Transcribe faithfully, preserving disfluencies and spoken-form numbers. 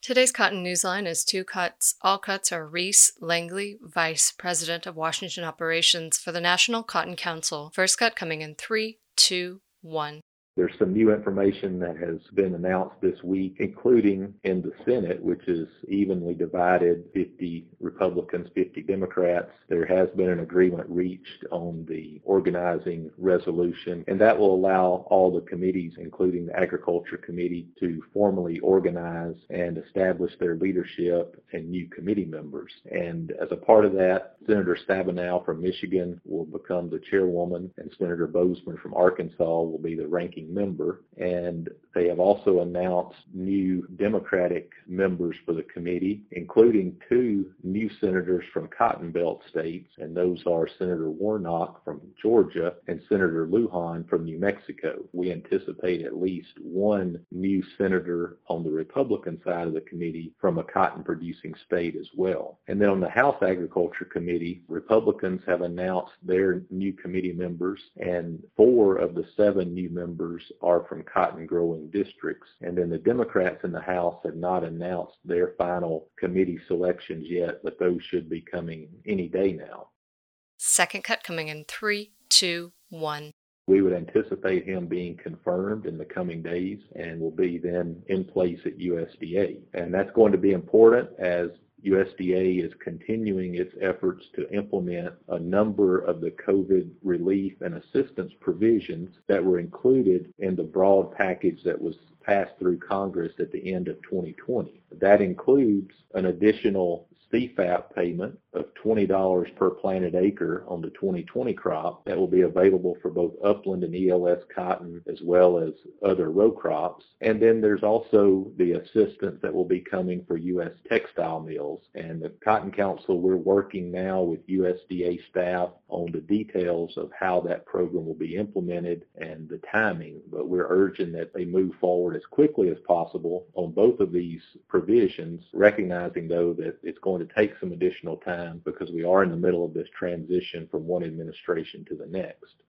Today's Cotton Newsline is two cuts. All cuts are Reese Langley, Vice President of Washington Operations for the National Cotton Council. First cut coming in three, two, one. There's some new information that has been announced this week, including in the Senate, which is evenly divided, fifty Republicans, fifty Democrats. There has been an agreement reached on the organizing resolution, and that will allow all the committees, including the Agriculture Committee, to formally organize and establish their leadership and new committee members. And as a part of that, Senator Stabenow from Michigan will become the chairwoman, and Senator Bozeman from Arkansas will be the ranking member. And they have also announced new Democratic members for the committee, including two new senators from Cotton Belt states, and those are Senator Warnock from Georgia and Senator Lujan from New Mexico. We anticipate at least one new senator on the Republican side of the committee from a cotton-producing state as well. And then on the House Agriculture Committee, Republicans have announced their new committee members, and four of the seven new members are from cotton-growing districts. And then the Democrats in the House have not announced their final committee selections yet, but those should be coming any day now. Second cut coming in three, two, one. We would anticipate him being confirmed in the coming days and will be then in place at U S D A. And that's going to be important as U S D A is continuing its efforts to implement a number of the COVID relief and assistance provisions that were included in the broad package that was passed through Congress at the end of twenty twenty. That includes an additional C FAP payment of twenty dollars per planted acre on the twenty twenty crop that will be available for both upland and E L S cotton as well as other row crops. And then there's also the assistance that will be coming for U S textile mills. And the Cotton Council, we're working now with U S D A staff on the details of how that program will be implemented and the timing. But we're urging that they move forward as quickly as possible on both of these provisions, recognizing though that it's going to take some additional time because we are in the middle of this transition from one administration to the next.